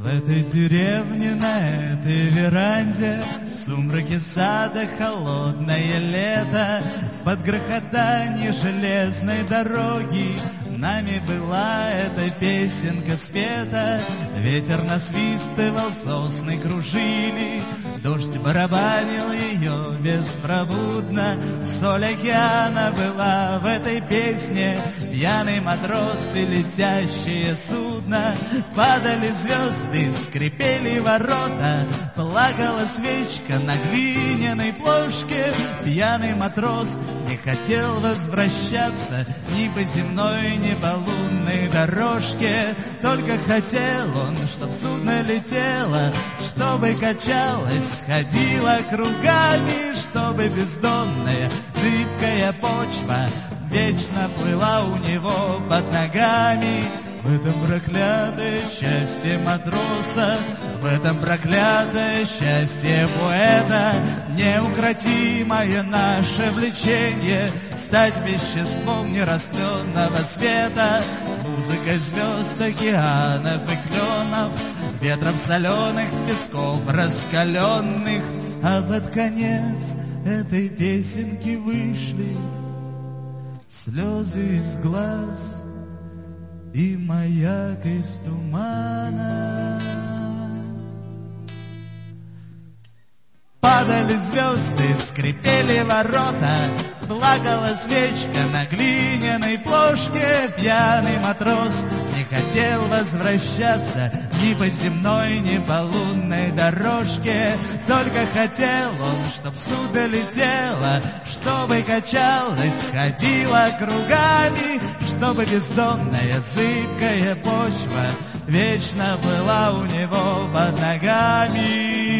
этой деревне, на этой веранде, в сумраке сада холодное лето, под грохотанье железной дороги нами была эта песенка спета. Ветер насвистывал, сосны кружили, дождь барабанил ее беспробудно. Соль океана была в этой песне, пьяный матрос и летящее судно. Падали звезды, скрипели ворота, плакала свечка на глиняной плошке. Пьяный матрос не хотел возвращаться ни по земной, ни по лунной дорожке. Только хотел он, чтоб судно летело, чтобы качалось, ходила кругами, чтобы бездонная зыбкая почва вечно плыла у него под ногами. В этом проклятое счастье матроса, в этом проклятое счастье поэта, неукротимое наше влечение стать веществом нерастленного света. Музыка звезд, океанов и кленов, ветров соленых, песков раскаленных. А под конец этой песенки вышли слезы из глаз и маяк из тумана. Падали звезды, скрипели ворота, плакала свечка на глиняной плошке. Пьяный матрос не хотел возвращаться ни по земной, ни по лунной дорожке. Только хотел он, чтоб судно летело, чтобы качалось, ходила кругами, чтобы бездонная зыбкая почва вечно была у него под ногами.